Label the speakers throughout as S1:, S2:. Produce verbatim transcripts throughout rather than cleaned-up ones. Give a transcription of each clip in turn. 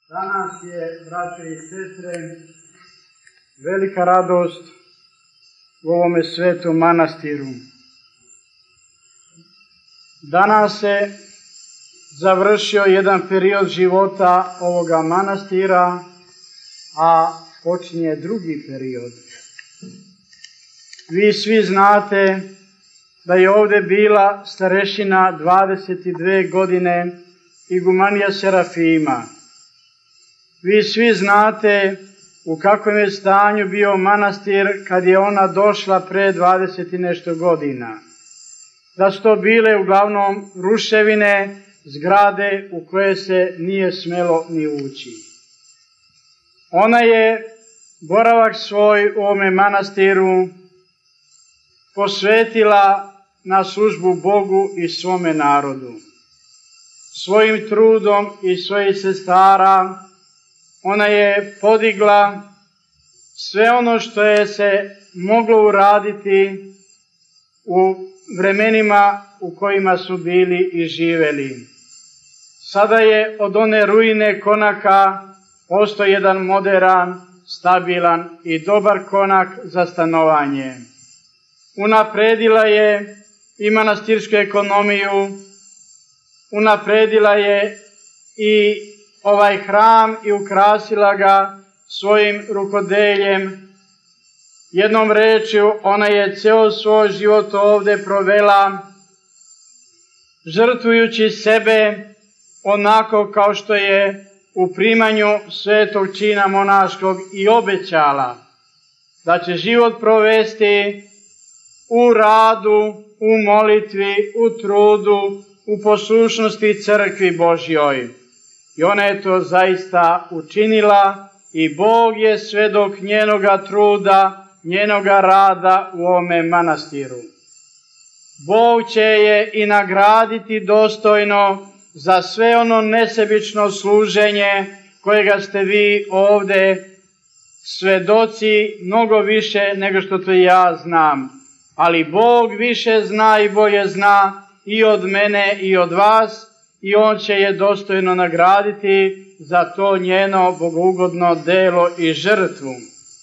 S1: Danas je, braće i sestre, velika radost u ovome svetom manastiru. Danas se završio jedan period života ovoga manastira, a počinje drugi period. Vi svi znate da je ovdje bila starešina dvadeset dvije godine igumanija Serafima. Vi svi znate u kakvom je stanju bio manastir kad je ona došla pre dvadeset i nešto godina. Da su to bile uglavnom ruševine, zgrade u koje se nije smelo ni ući. Ona je boravak svoj u ovome manastiru posvetila na službu Bogu i svome narodu. Svojim trudom i svojih sestara ona je podigla sve ono što je se moglo uraditi u vremenima u kojima su bili i živeli. Sada je od one ruine konaka postao jedan moderan, stabilan i dobar konak za stanovanje. Unapredila je i manastirsku ekonomiju, unapredila je i ovaj hram i ukrasila ga svojim rukodeljem. Jednom rečju, ona je ceo svoj život ovdje provela, žrtvujući sebe onako kao što je u primanju svetog čina monaškog i obećala, da će život provesti u radu, u molitvi, u trudu, u poslušnosti crkvi Božjoj. I ona je to zaista učinila i Bog je svedok njenoga truda, njenoga rada u ovome manastiru. Bog će je i nagraditi dostojno za sve ono nesebično služenje kojega ste vi ovdje svedoci mnogo više nego što to ja znam. Ali Bog više zna i bolje zna i od mene i od vas, i On će je dostojno nagraditi za to njeno bogougodno delo i žrtvu.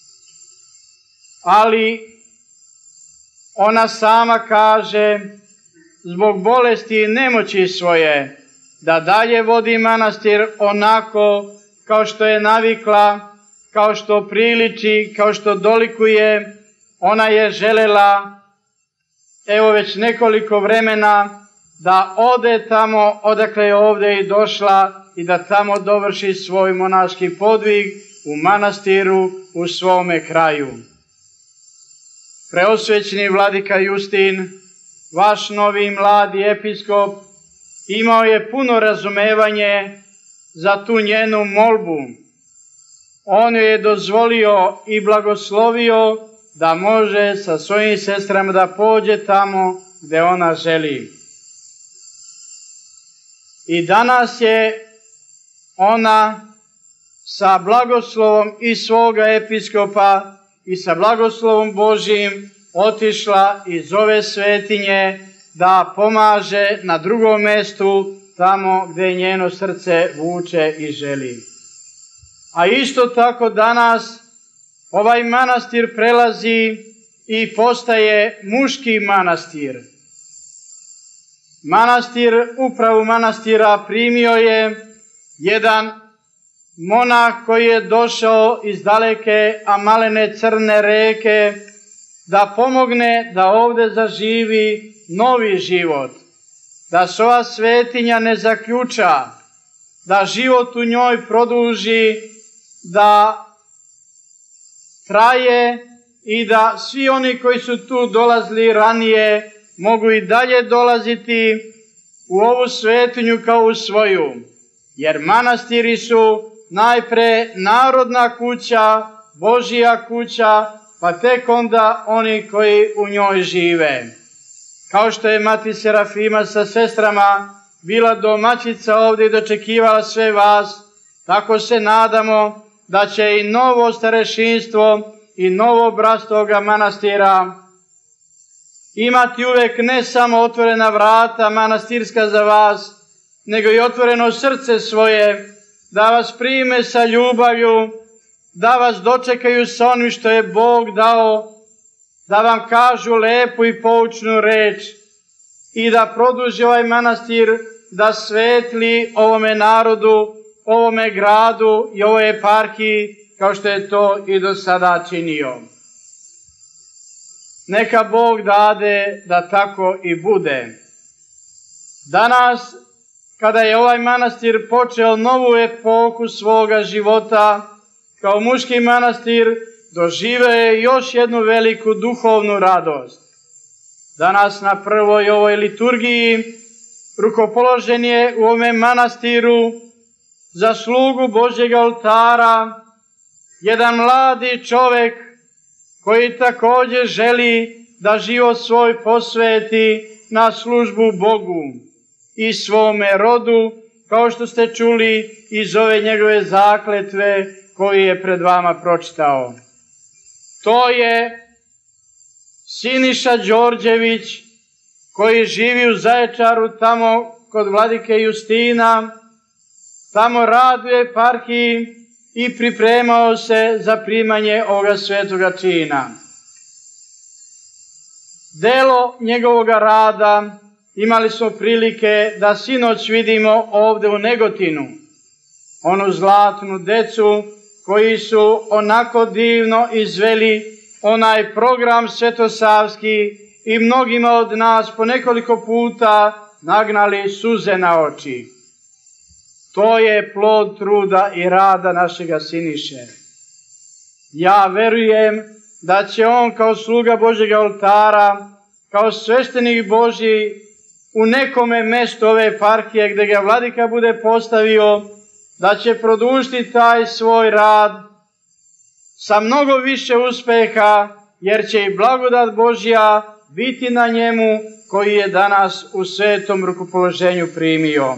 S1: Ali ona sama kaže, zbog bolesti i nemoći svoje, da dalje vodi manastir onako kao što je navikla, kao što priliči, kao što dolikuje. Ona je želela, evo već nekoliko vremena, da ode tamo odakle je ovdje i došla i da tamo dovrši svoj monaški podvig u manastiru u svome kraju. Preosvećeni vladika Justin, vaš novi mladi episkop, imao je puno razumevanje za tu njenu molbu. On joj je dozvolio i blagoslovio da može sa svojim sestrama da pođe tamo gde ona želi. I danas je ona sa blagoslovom i svoga episkopa i sa blagoslovom Božjim otišla iz ove svetinje da pomaže na drugom mestu tamo gde njeno srce vuče i želi. A isto tako danas ovaj manastir prelazi i postaje muški manastir. Manastir, upravu manastira primio je jedan monah koji je došao iz daleke, a malene Crne reke, da pomogne da ovdje zaživi novi život, da se ova svetinja ne zaključa, da život u njoj produži, da traje i da svi oni koji su tu dolazili ranije mogu i dalje dolaziti u ovu svetinju kao u svoju, jer manastiri su najpre narodna kuća, Božja kuća, pa tek onda oni koji u njoj žive. Kao što je mati Serafima sa sestrama bila domaćica ovdje i dočekivala sve vas, tako se nadamo da će i novo starešinstvo i novo bratstvo ovoga manastira imati uvek ne samo otvorena vrata manastirska za vas, nego i otvoreno srce svoje da vas prime sa ljubavlju, da vas dočekaju sa onim što je Bog dao, da vam kažu lepu i poučnu reč i da produži ovaj manastir da svetli ovome narodu, ovome gradu i ovoj eparhiji kao što je to i do sada činio. Neka Bog dade da tako i bude. Danas, kada je ovaj manastir počeo novu epohu svoga života, kao muški manastir, doživeo je još jednu veliku duhovnu radost. Danas na prvoj ovoj liturgiji rukopoložen je u ovome manastiru za slugu Božjeg oltara jedan mladi čovek koji također želi da život svoj posveti na službu Bogu i svome rodu, kao što ste čuli iz ove njegove zakletve koju je pred vama pročitao. To je Siniša Đorđević, koji živi u Zaječaru, tamo kod vladike Justina, tamo radi u eparhiji i pripremao se za primanje ovoga svetoga čina. Delo njegovoga rada imali smo prilike da sinoć vidimo ovde u Negotinu, onu zlatnu decu koji su onako divno izveli onaj program svetosavski i mnogima od nas po nekoliko puta nagnali suze na oči. To je plod truda i rada našega Siniše. Ja verujem da će on kao sluga Božjega oltara, kao sveštenik Božji u nekome mestu ove eparhije gde ga vladika bude postavio, da će produžiti taj svoj rad sa mnogo više uspeha, jer će i blagodat Božja biti na njemu koji je danas u svetom rukopoloženju primio.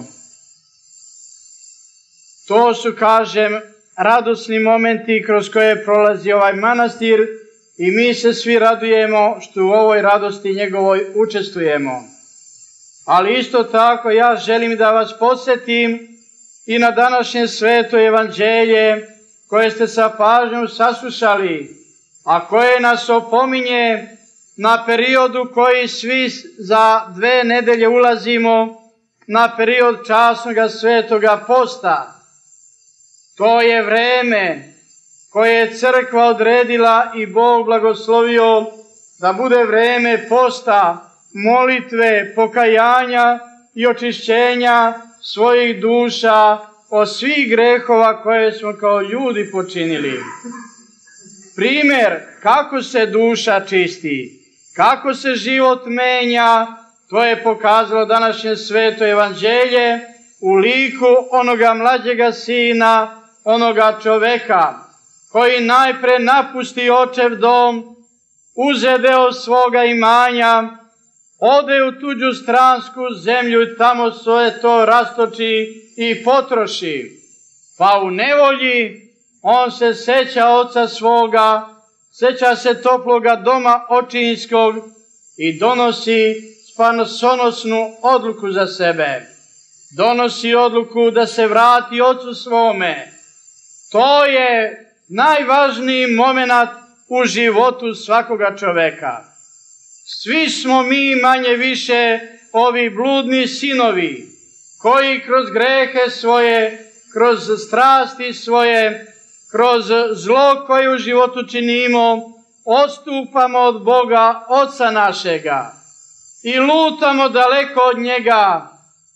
S1: To su, kažem, radosni momenti kroz koje prolazi ovaj manastir i mi se svi radujemo što u ovoj radosti njegovoj učestvujemo. Ali isto tako ja želim da vas podsjetim i na današnje sveto evanđelje koje ste sa pažnjom saslušali, a koje nas opominje na periodu koji svi za dve nedelje ulazimo, na period časnoga svetoga posta. To je vreme koje je crkva odredila i Bog blagoslovio da bude vreme posta, molitve, pokajanja i očišćenja svojih duša od svih grehova koje smo kao ljudi počinili. Primjer kako se duša čisti, kako se život menja, to je pokazalo današnje sveto evanđelje u liku onoga mlađega sina, onoga čoveka koji najpre napusti očev dom, uze deo svoga imanja, ode u tuđu stransku zemlju i tamo svoje to rastoči i potroši. Pa u nevolji on se seća oca svoga, seća se toploga doma očinskog i donosi spasonosnu odluku za sebe. Donosi odluku da se vrati ocu svome. To je najvažniji moment u životu svakoga čoveka. Svi smo mi manje više ovi bludni sinovi koji kroz grehe svoje, kroz strasti svoje, kroz zlo koje u životu činimo, odstupamo od Boga, Oca našega i lutamo daleko od njega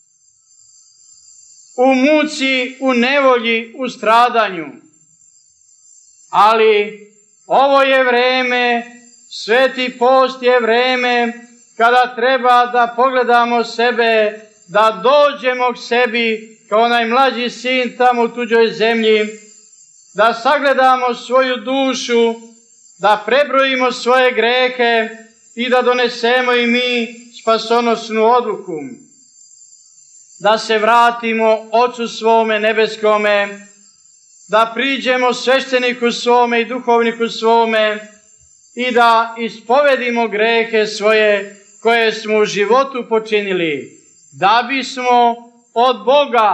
S1: u muci, u nevolji, u stradanju. Ali ovo je vreme, sveti post je vreme kada treba da pogledamo sebe, da dođemo k sebi kao onaj mlađi sin tamo u tuđoj zemlji, da sagledamo svoju dušu, da prebrojimo svoje grehe i da donesemo i mi spasonosnu odluku. Da se vratimo Ocu svome nebeskome, da priđemo svešteniku svome i duhovniku svome i da ispovedimo grehe svoje koje smo u životu počinili, da bismo od Boga,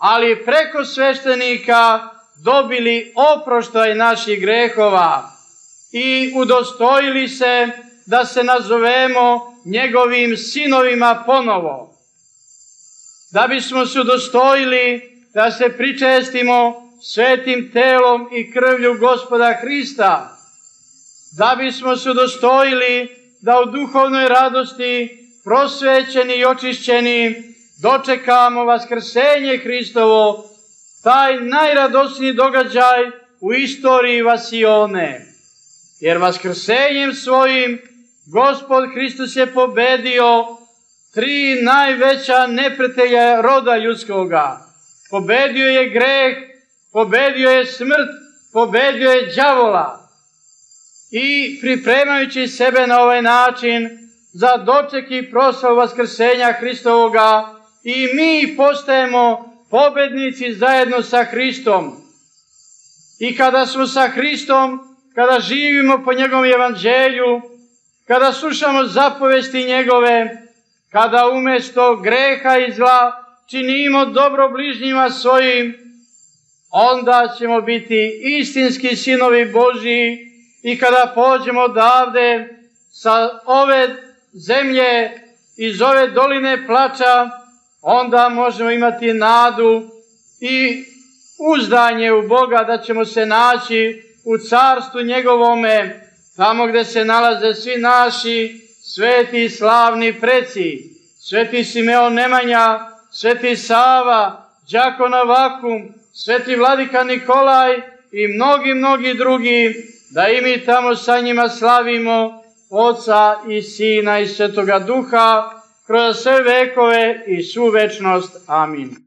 S1: ali preko sveštenika dobili oproštaj naših grehova i udostojili se da se nazovemo njegovim sinovima ponovo. Da bismo se udostojili da se pričestimo svetim telom i krvlju Gospoda Hrista, da bismo se udostojili da u duhovnoj radosti, prosvećeni i očišćeni, dočekamo vaskrsenje Hristovo, taj najradosniji događaj u istoriji vasione. Jer vaskrsenjem svojim Gospod Hristos je pobedio tri najveća neprijatelja roda ljudskoga. Pobedio je greh, pobedio je smrt, pobedio je đavola. I pripremajući sebe na ovaj način za doček i proslavu vaskrsenja Hristovoga, i mi postajemo pobednici zajedno sa Hristom. I kada smo sa Hristom, kada živimo po njegovom evanđelju, kada slušamo zapovesti njegove, kada umjesto greha i zla činimo dobro bližnjima svojim, onda ćemo biti istinski sinovi Božji. I kada pođemo odavde sa ove zemlje, iz ove doline plača, onda možemo imati nadu i uzdanje u Boga da ćemo se naći u carstvu njegovome, tamo gde se nalaze svi naši sveti i slavni preci, sveti Simeon Nemanja, sveti Sava, đakon Avakum, sveti vladika Nikolaj i mnogi, mnogi drugi, da i mi tamo sa njima slavimo Oca i Sina i Svetoga Duha kroz sve vekove i svu večnost. Amin.